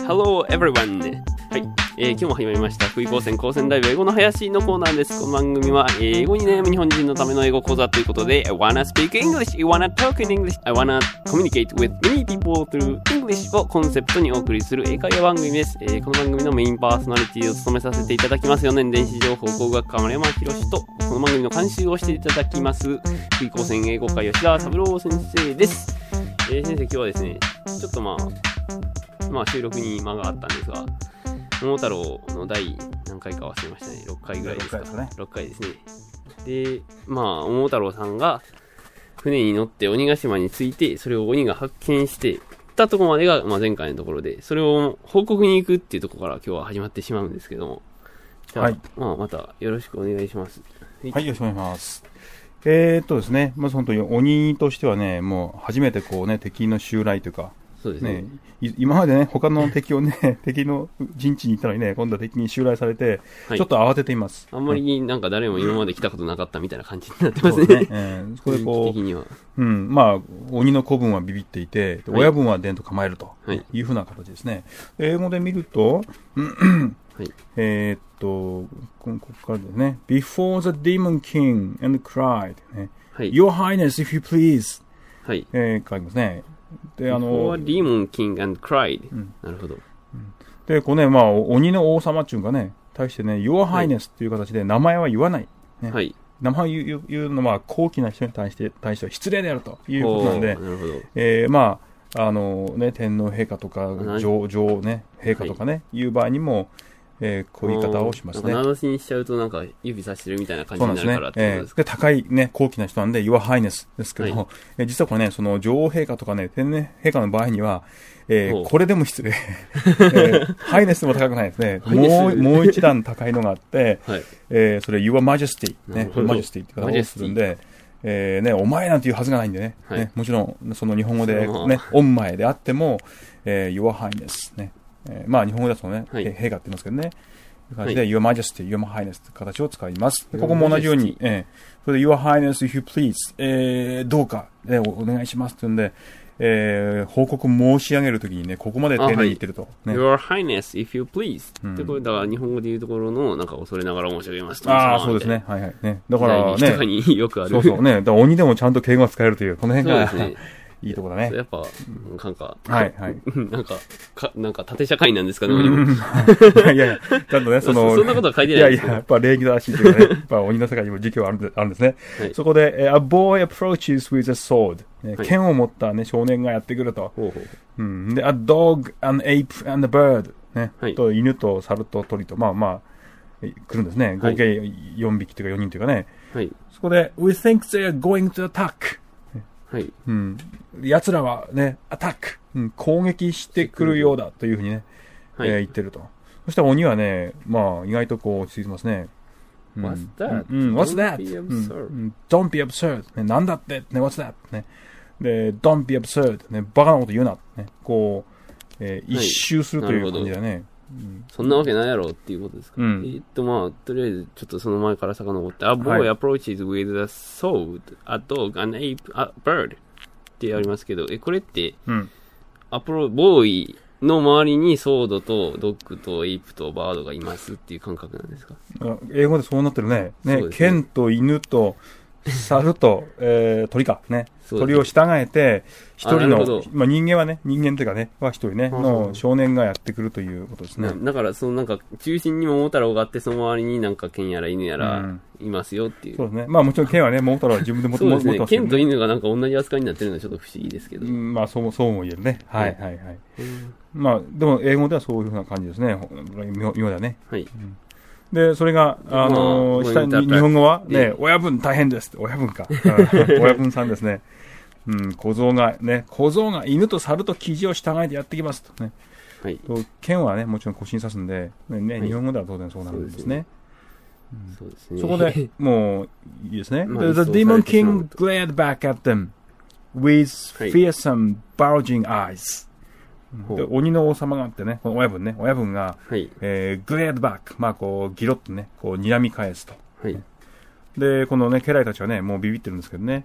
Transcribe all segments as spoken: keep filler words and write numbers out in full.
Hello everyone! はい、えー、今日も始まりました福井高専高専大部英語の林のコーナーです。この番組は英語に悩む日本人のための英語講座ということで I wanna speak English, I wanna talk in English, I wanna communicate with many people through English をコンセプトにお送りする英会話番組です。えー、この番組のメインパーソナリティを務めさせていただきますよねん電子情報工学科丸山博とこの番組の監修をしていただきます福井高専英語科吉田三郎先生です。えー、先生今日はですねちょっとまあまあ収録に間があったんですが桃太郎の第何回か忘れましたね。ろっかいぐらいですか。ろっかいですね。ろっかいですね。で、まあ桃太郎さんが船に乗って鬼ヶ島に着いてそれを鬼が発見してたところまでが、まあ、前回のところでそれを報告に行くっていうところから今日は始まってしまうんですけども、じゃあ、はい、まあまたよろしくお願いします。 はい、はい、よろしくお願いします。えーっとですね、まず本当に鬼としてはね、もう初めてこうね敵の襲来というか。 そうですね。 ね、今までね、他の敵をね、敵の陣地に行ったのにね、今度は敵に襲来されて、はい、ちょっと慌てています。 あんまりなんか誰も今まで来たことなかったみたいな感じになってますね。そうね、えー、そこでこう、的には。うん、 まあ、鬼の子分はビビっていて、はい、親分は伝と構えるというふうな形ですね。はい、英語で見ると、はい、えー、っと、ここからですね、Before the demon king and cried、ねはい、Your Highness, if you please、はいえー、書いてますね。 で、あの、Demon King and Cried、うん。なるほど。 うん、で、こうね、まあ、鬼の王様っていうかね、対してね、Your Highness っていう形で名前は言わない。ね、はい。名前を言う、言うのは、高貴な人に対して、対しては失礼であるということなんで、なるほど。えー、まあ、あのね、天皇陛下とか、女王ね、陛下とかね、はい、いう場合にも、えー、こういう言い方をしますね。 名指しにしちゃうとなんか指さしてるみたいな感じになるからってことですか。 で、高いね、高貴な人なんで、Your Highness ですけども、はいえー、実はこれね、その女王陛下とかね、天皇陛下の場合には、えー、これでも失礼。えー、ハイネスでも高くないですね。もう、もう一段高いのがあって、はいえー、それ Your Majesty ね、Majesty って方をするんで、えー、ね、お前なんていうはずがないんでね。はい、ねもちろん、その日本語でね、御前であっても、えー、Your Highness ね。えー、まあ日本語だとね、はい、陛下って言いますけどね。いう感じで、はい、Your Majesty, Your Highness という形を使います。ここも同じように、えー、それで Your Highness, if you please、えー、どうか、ね、お, お願いしますというんで、えー、報告申し上げるときにね、ここまで丁寧に言ってると。 ね、Your Highness, if you please、うん。ってこれだから日本語で言うところの、なんか恐れながら申し上げますと。 ああ、そうですね。はいはい。ね、だからね。 とかによくある。 そうそうね。だから鬼でもちゃんと敬語が使えるという、この辺が。そうですね。いいとこだね。 やっぱ、なんか、 はいはい。 なんか、か、なんか縦社会なんですかね、 鬼も。いやいや、ちゃんとね、その、 そんなことは書いてないですいやいや、やっぱ礼儀正しいというかね、やっぱ鬼の世界にも時期はあるあるんですね。はい、そこで、A boy approaches with a sword、ねはい。剣を持ったね、少年がやってくると。ほうほううん、で、A dog, an ape, and a bird、ねはい、と犬と猿と鳥と、まあまあ、来るんですね。合計よんびきというかよにんというかね。はい、そこで、We think they are going to attack。はい。うん。奴らはね、アタック、うん、攻撃してくるようだというふうにね、はい、えー、言ってると。そしたら鬼はね、まあ、意外とこう落ち着いてますね。 うん、What's that?、 うん、What's that?、うん、Don't be absurd. ね、なんだって、ね、What's that? ね。で、Don't be absurd. ね、バカなこと言うな。ね、こう、えー、一周するという感じだね。 うん、そんなわけないやろっていうことですか、うん、えー、っとまあとりあえずちょっとその前から遡って A boy approaches with a sword, a dog, an ape, a bird ってありますけどえこれって、うん、アプロボーイの周りにソードとドッグとエイプとバードがいますっていう感覚なんですか。 英語でそうなってるね。ね、ね剣と犬と猿と、えー、鳥かね。鳥を従えて、一人の、まあ人間はね、人間というかね、は一人ね、の少年がやってくるということですね。 だから、そのなんか、中心に桃太郎があって、その周りになんか剣やら犬やらいますよっていう。 うん、そうですね。まあもちろん剣はね、桃太郎は自分で持ってますけど、ね。 そうですね。剣と犬がなんか同じ扱いになってるのはちょっと不思議ですけど。 うん、まあそうも、そうも言えるね。はいはいはい。うん、まあ、でも英語ではそういうふうな感じですね。妙だね。はい。うんで、それが、あのー、下に、日本語は、ね、親分大変ですって、親分か。親分さんですね。うん、小僧が、ね、小僧が犬と猿と生地を従えてやってきますとね。はい。と、剣はね、もちろん腰に刺すんで、ね、はい、日本語では当然そうなんですね。そうですね。そこで、もう、いいですね。まあ、The demon king glared back at them with fearsome bulging eyes.で鬼の王様があってね、この親分ね、親分が、はいえー、グレードバック、まあこう、ギロッとね、こう、睨み返すと。はい、で、このね、家来たちはね、もうビビってるんですけどね、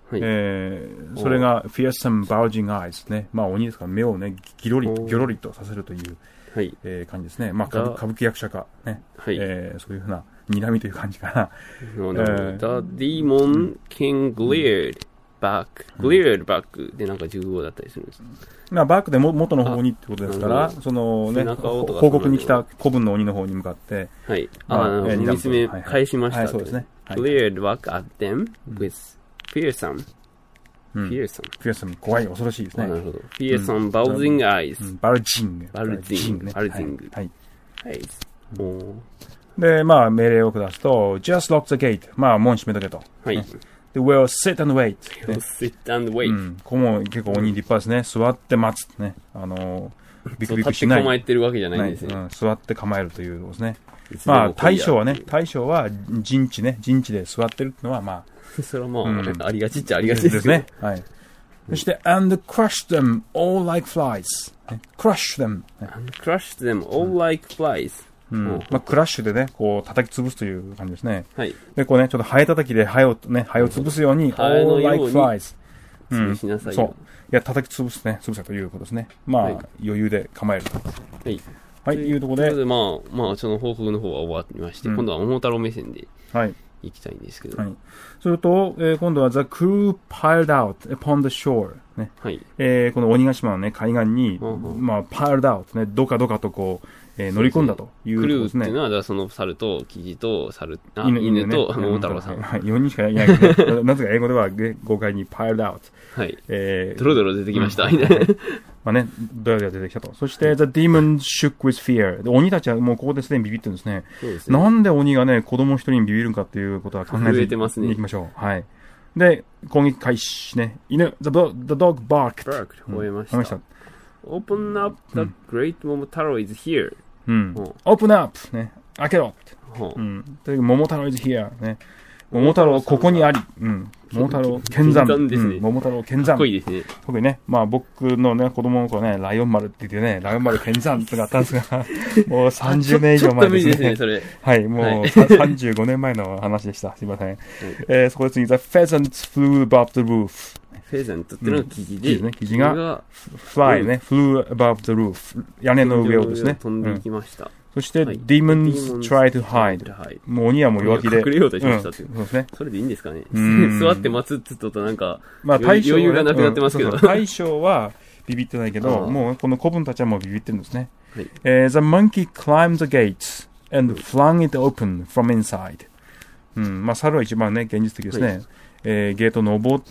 はい、えー、それが fearsome bulging eyes ね。まあ鬼ですから目をね、ギロリ、ギョロリとさせるという、はいえー、感じですね。まあ歌舞、歌舞伎役者かね、はいえー、そういうふうな睨みという感じかな。 No, no, えー、The demon king glared back, glared back でなんかじゅうごだったりするんです。 まあバックでも元の方にってことですから、そのね、報告に来た古文の鬼の方に向かって、 はい。あ、あの、えー、見つめ返しました、はいはい。そうですね。glared back at them with fearsome. フィエサム。フィエサム、怖い、恐ろしいですね。 なるほど。フィエサム、バルジングアイズ。 バルジング。 バルジング。バルジング。 はい。 はい。 で、まあ、命令を下すと、just lock the gate。まあ、門閉めとけと。 はい。 で、we'll sit and wait。 sit and wait。うん。 ここも結構鬼立派ですね。座って待つ。ね。あの、 ビクビクしない。立って構えてるわけじゃないんですね。 座って構えるということですね。まあ、大将はね、大将は陣地ね、陣地で座ってるってのは、まあ、 それはまあ、うん、ありがちっちゃありがちですね。はい。そして、and crush them all like flies. crush them. and crush them all like flies. うん。まあ、クラッシュでね、こう、叩き潰すという感じですね。はい。で、こうね、ちょっとハエ叩きでハエをね、ハエを潰すように、all like flies. 潰しなさいよ。 そう。いや、叩き潰すね、潰せということですね。まあ、はい、余裕で構える。はい。はい、いうところで。 で、まあ、まあ、その報告の方は終わりまして、うん、今度は桃太郎目線で。はい。行きたいんですけど。はい。 それと、えー、今度は The crew piled out upon the shore。ね。はい。えー、この鬼ヶ島のね、海岸に、うんうん、まあ、piled out ね、どかどかとこう、えー、乗り込んだということですね。 クルーっていうのは、だからその猿とキジと猿、あ犬, 犬と桃太郎さん。 はい。よにんしかいないけど、なぜか英語では豪快に piled out。 はい。えー、ドロドロ出てきました。うん、 まあね、ドヤドヤ出てきたと。そして、The demon shook with fear。で、鬼たちはもうここですでにビビってるんですね。そうですね。なんで鬼がね、子供一人にビビるかっていうことは考えていきましょう。はい。で、攻撃開始ね。犬、The, the dog barked。 barked。吠えました。吠えました。Open up, the great 桃太郎 is here。 うん。Open up! ね。開けろって。うん。という、桃太郎 is here。ね。桃太郎、ここにあり。うん。桃太郎、剣山。ですね。桃太郎、剣山。かっこいいですね。 特にね、まあ僕のね、子供の頃ね、ライオン丸って言ってね、ライオン丸剣山ってのがあったんですが、もうさんじゅうねん以上前ですね。ちょっと無理ですね、それ。はい、もうさんじゅうごねんまえの話でした。すいません。えー、そこで次、The pheasant flew above the roof。 フェザントっていうのが生地で、 うん、生地が、fly ね、flew above the roof。屋根の上をですね。 飛んでいきました。 そして、はい、demons try to hide。もう鬼はもう弱気で。 隠れようとしましたっていう。うん、そうですね。それでいいんですかね。座って待つって言うとなんか、まあ、余裕がなくなってますけど。 うん、そうそう大将はビビってないけど、もうこの子分たちはもうビビってるんですね。はい、えー、the monkey climbed the gates and flung it open from inside。うん、まあ、猿は一番ね、現実的ですね。はい、えー、ゲート登って、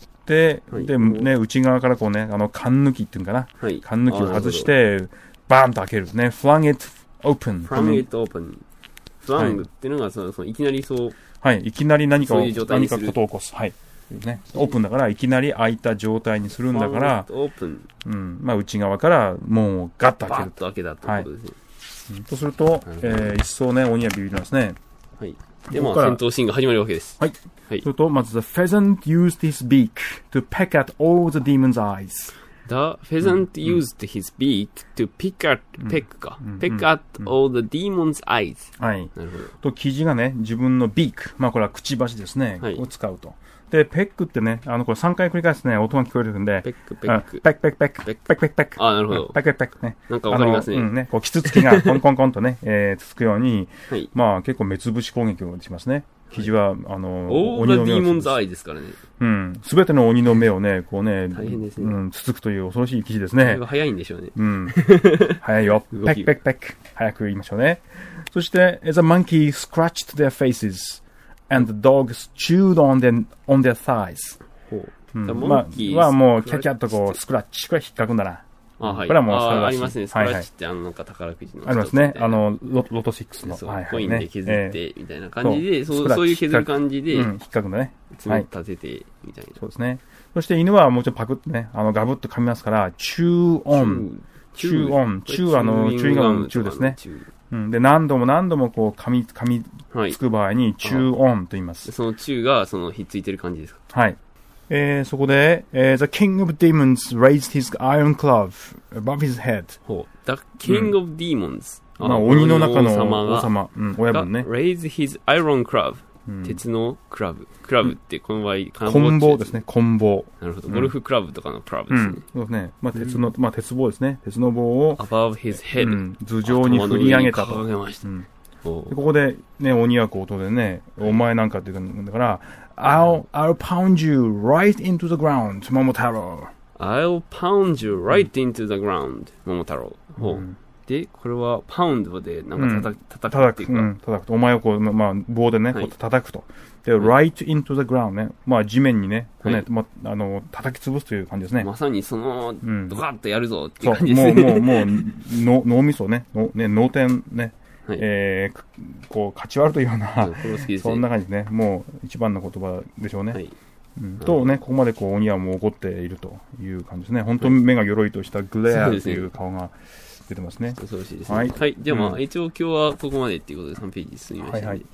はい、で、ね、内側からこうね、あの、缶抜きっていうのかな。はい、缶抜きを外して、バーンと開けるね。flung it open. flung it open. flung っていうのがその、そのいきなりそう。 はい、いきなり何かを、何かことを起こす。はい。ね、オープンだからいきなり開いた状態にするんだから、 オープン。 うん、まあ内側から門をガッと開ける。 ガッと開けたってことですね。 はい、うん、とすると、えー、一層ね、鬼はビビりますね。 はい。で、まあ、戦闘シーンが始まるわけです。 はい。はい。それと、まず、the pheasant used his beak to peck at all the demon's eyes. The pheasant used his beak to pick at, peck か。peck at all the demon's eyes. はい。なるほど。と、生地がね、自分のビーク、まあこれはくちばしですね。はい。を使うと。で、ペックってね、あの、これさんかい繰り返すね、音が聞こえるんで。 ペック、ペック。 ペック、ペック、ペック。ペック、ペック、ペック。 あ、なるほど。 ペック、ペック、ペックね。 なんかわかりますね。 うん、ね、こう、キツツキがコンコンコンとね、えー、つつくように、はい。まあ、結構目つぶし攻撃をしますね。生地は、あの、 鬼の目を。オールディーモンズアイですからね。 うん。すべての鬼の目をね、こうね、 大変ですね。 うん、つつくという恐ろしい生地ですね。それが早いんでしょうね。 うん。早いよ。ペック、ペック、ペック。早く言いましょうね。そして、as a monkey scratched their faces, and the dogs chewed on them, on their thighs. うん、まあ、はもう、キャキャッとこう、スクラッチ。これ引っかくんだな。 あ、はい。 これはもう、 あ、ありますね。スクラッチって、あの、なんか宝くじの。 ありますね。あの、ロトろくの。 そう、コインで削って、みたいな感じで、そう、そういう削る感じで、うん、 引っかくんだね。 爪立てて、みたいな。 そうですね。そして犬はもうちょっとパクってね、あの、ガブッと噛みますから、チューオン。チューオン。チューあの、チューインガムのチューですね。うん。で、何度も何度もこう、噛み、噛みつく場合に、チューオンと言います。 そのチューが、その、ひっついてる感じですか？ はい。えー、そこで、えー、The King of Demons raised his iron club above his head. ほう。The King of Demons、 うん。まあ、鬼の中の王様。王様。うん、親分ね。 raised his iron club. うん、 鉄のクラブ。クラブってこの場合、 棍棒ですね、棍棒。 なるほど。ゴルフクラブとかのクラブですね。うん、 そうですね。まあ、鉄の、まあ、鉄棒ですね。鉄の棒を、 above his head、うん、 頭上に振り上げたと。 掲げました。うん、 でここでね、鬼は口頭でね、お前なんかって言うんだから、I'll, I'll pound you right into the ground, 桃太郎。 I'll pound you right into the ground, 桃太郎。ほう。で、これはパウンドでなんか叩く、叩くっていうか。うん、 叩くと。お前をこう、まあ、棒でね、こう叩くと。で、right into the ground ね。まあ、地面にね、こうね、まあ、あの、叩き潰すという感じですね。 まさにその、ドカッとやるぞっていう感じですね。 そう、もう、もう、もう、脳みそね、ね、脳天ね、えー、こう、勝ち割るというような、そんな感じですね。もう、一番の言葉でしょうね。はい。うん、とね、ここまでこう、鬼はもう怒っているという感じですね。本当に目が鎧としたグレアという顔が、出てますね。 そうですね。はい。はい。じゃあまあ、うん、一応今日はここまでっていうことでさんページ進みましたので、はいはい、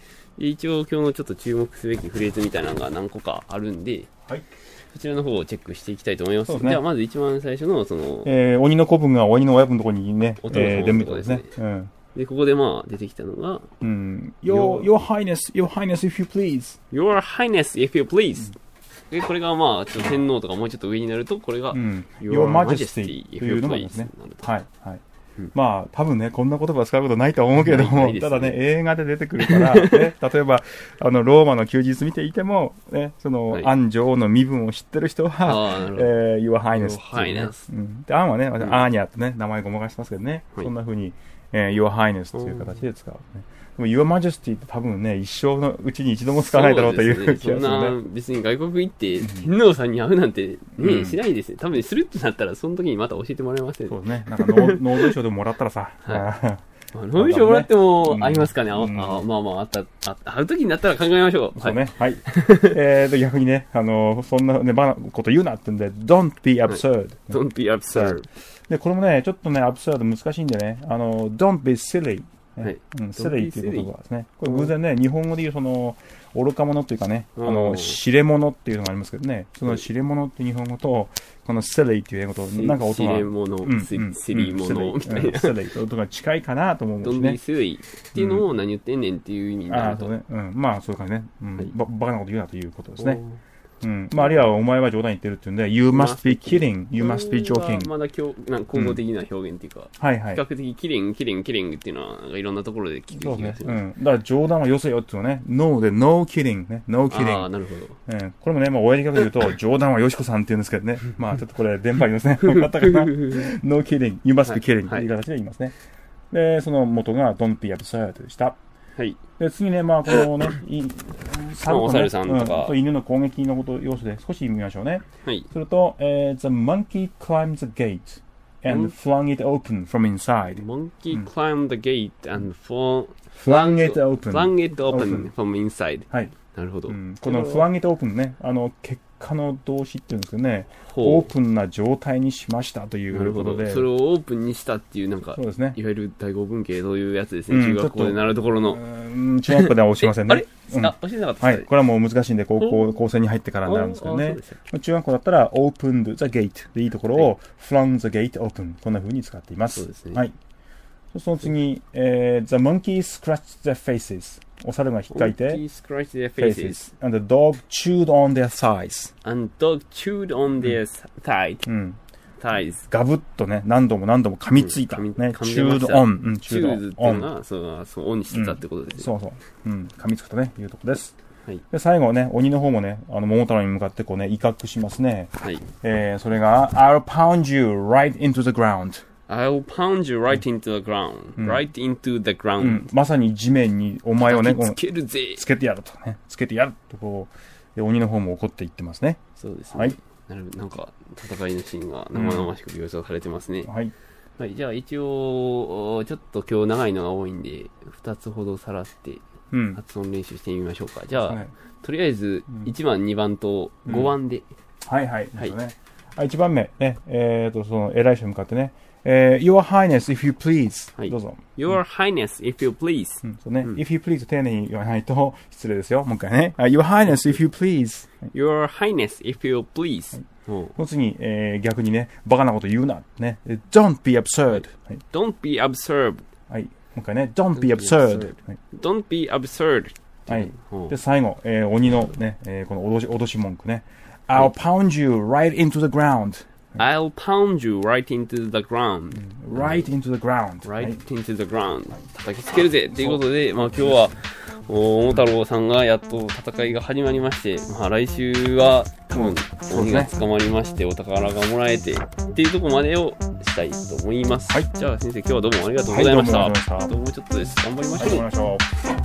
一応今日のちょっと注目すべきフレーズみたいなのが何個かあるんで、はい、そちらの方をチェックしていきたいと思います。ね、じゃあまず一番最初のその、 えー、鬼の子分が鬼の親分のところにね、えー、出向いたですね。うん。 で、ここでまあ出てきたのが、 うん。Your, your Highness, Your Highness, if you please. Your Highness, if you please.、うん、で、これがまあ、ちょっと天皇とかもうちょっと上になると、これが、うん、 Your Majesty というのがですね。はい。はい。うん、まあ、多分ね、こんな言葉を使うことないと思うけれども、ね、ただね、映画で出てくるから、ね、例えば、あの、ローマの休日見ていても、ね、その、はい、アン女王の身分を知ってる人は、えー、Your Highness、ね。うん、で、アンはね、うん、アーニャってね、名前ごまかしてますけどね、はい、そんな風に、えー、Your Highness という形で使う、ね。でも Your Majesty って多分ね、一生のうちに一度も使わないだろうという気がするね。 そんな、別に外国行って天皇さんに会うなんてね、うん、しないですね。多分するってなったら、その時にまた教えてもらえませんね。 そうですね。なんかノーベル賞でもらったらさ。 はい、ノーベル賞もらっても会いますかね。うん、あまあまあ、あった、あ会う時になったら考えましょう。 そうね。はい。えーと、逆にね、あの、そんなね、ばなこと言うなってんで、don't be absurd、はい。 don't be absurd。 で、これもね、ちょっとね、absurd 難しいんでね、あの、don't be silly。はい。うん、スレイっていう言葉ですね。これ偶然ね、日本語で言うその、愚か者っていうかね、あの、知れ者っていうのがありますけどね、その知れ者っていう日本語と、このスレイっていう英語と、なんか音が。 知れ者、スリ者みたいな。 スレイと音が近いかなと思うんですね。 ドンビスレイっていうのを何言ってんねんっていう意味になると。 ああ、そうね。うん。まあ、そういう感じね。うん。ば、バカなこと言うなということですね。うん。まあ、あるいはお前は冗談言ってるっていうんで、You must be kidding, you must be joking. まだ今日、なんか口語的な表現っていうか、はいはい。比較的キリン、キリン、キリンっていうのは、いろんなところで聞く気がします。 うん。だから冗談はよせよっていうのね、No で No kidding ね、No kidding。 ああ、なるほど。 うん。これもね、まあ、親父から言うと、冗談はよしこさんって言うんですけどね。まあ、ちょっとこれ、電波ありますね。分かったかな ?No kidding, you must be kidding という形で言いますね。で、その元が Don't be absurd でした。はい。で、次ね、まあ、このね、 猿とね、さんとか、 うん、犬の攻撃のこと要素で少し見ましょうね。はい。すると、えー、The monkey climbed the gate and flung it open from inside. Monkey climbed the gate and flung, flung it open. flung it open from inside. はい。なるほど。うん、 この flung it open ね、あの、結果の動詞っていうんですけどね、オープンな状態にしましたということで。 それをオープンにしたっていう、なんか、そうですね。いわゆる第五文系というやつですね。うん、中学校で習うところの。 うん、中学校では教えませんね。 あれ、うん、あ、教えなかった、 はい。これはもう難しいんで、高校、高専に入ってからになるんですけどね。中学校だったら、opened the gate でいいところを、はい、flung the gate open。こんな風に使っています。そうですね。はい。その次、えー、the monkey scratched their faces. お猿が引っかいて、 monkey scratched their faces. And the dog chewed on their thighs. And dog chewed on their thighs. うん。thighs. ガブッとね、何度も何度も噛みついた。ね、chewed on. うん、 chewed っていうのは、そう、そう、オンにしてたってことですね。 そうそう。うん、噛みつくとね、いうとこです。はい。で、最後ね、鬼の方もね、あの、桃太郎に向かってこうね、威嚇しますね。はい。えー、それが、I'll pound you right into the ground.I'll pound you right into the ground.、うん、right into the ground.、うん、 まさに地面にお前をね、 つけるぜ。 つけてやるとね。つけてやるとこう、鬼の方も怒っていってますね。 そうですね。はい。なるなんか、戦いのシーンが生々しく描写されてますね。うん、はい。はい。じゃあ一応、ちょっと今日長いのが多いんで、二つほどさらって、発音練習してみましょうか。うん、じゃあ、はい、とりあえず、いちばん、にばんとごばんで。うん、 はいはい。はい。ね、いちばんめ、ね、えっ、ー、と、その、偉い人に向かってね、えー、Your Highness, if you please、はい。どうぞ。 Your Highness, if you please、 うん、そうね、うん。if you please 丁寧に言わないと失礼ですよ。もう一回ね。Uh, Your Highness, if you please。 Your Highness, if you please。はい、 その次、えー、逆にね、バカなこと言うな。ね。Don't be absurd、はい。 Don't be absurd。 はい。もう一回ね。Don't be absurd。 Don't be absurd。 ていう。 はい。で、最後、えー、鬼のね、えー、この脅し、脅し文句ね。I'll pound you right into the ground.I'll pound you right into the ground. Right into the ground. Right into the ground. 叩きつけるぜっていうことで、まあ今日は、桃太郎さんがやっと戦いが始まりまして、まあ来週は多分鬼が捕まりまして、お宝がもらえてっていうところまでをしたいと思います。はい。じゃあ先生、今日はどうもありがとうございました。 はい、どうもありがとうございました。 どうもちょっとです。頑張りましょう。 はい、頑張りましょう。